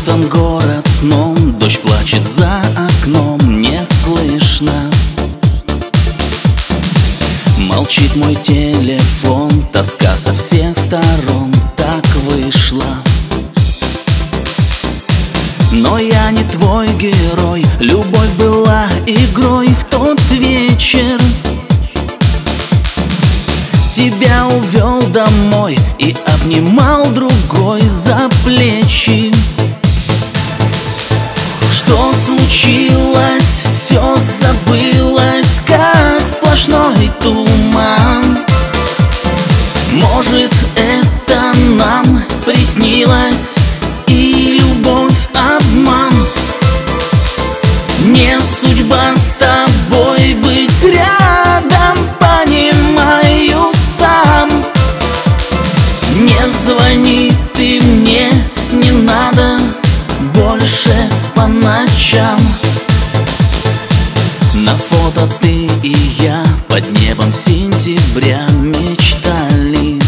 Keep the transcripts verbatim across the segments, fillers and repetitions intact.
Запутан город сном, дождь плачет за окном, не слышно. Молчит мой телефон, тоска со всех сторон, так вышла. Но я не твой герой, любовь была игрой в тот вечер. Тебя увел домой и обнимал другой за плечи. Что случилось? Все забылось, как сплошной туман. Может, это нам приснилось, и любовь обман. Не судьба с тобой быть рядом, понимаю сам. Не звони ты мне, не надо больше по ночам. На фото ты и я под небом сентября мечтали,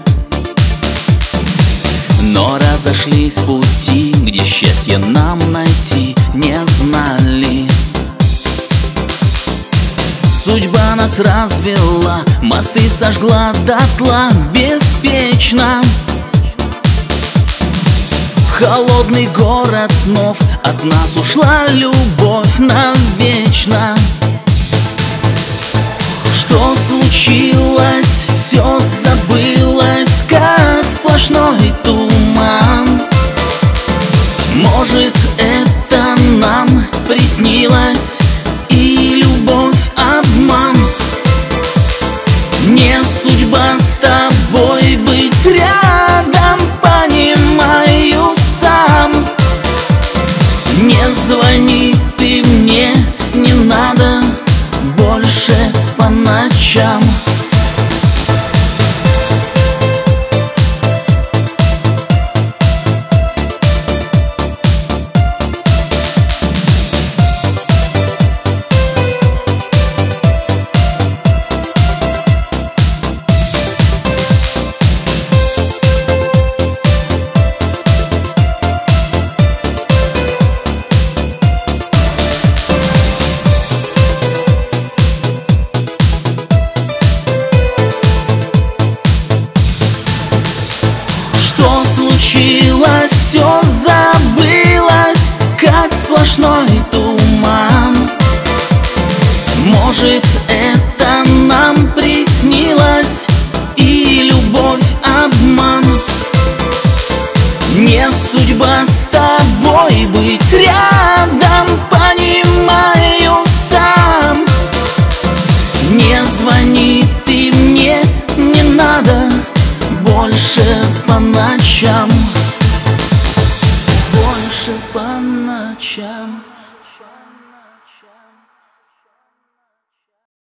но разошлись пути, где счастье нам найти не знали. Судьба нас развела, мосты сожгла дотла беспечно. В холодный город снов от нас ушла любовь навечно. Что случилось? Все забылось, как сплошной туман. Может, это нам приснилось, и любовь обман. Не судьба с тобой быть рядом, понимаю сам. Не звони ты мне, не надо больше по ночам. Что случилось? Все забылось, как сплошной туман. Может, это нам приснилось, и любовь обман. Не судьба с тобой быть рядом, понимаю сам. Не звони ты мне, не надо больше по ночам, больше по ночам.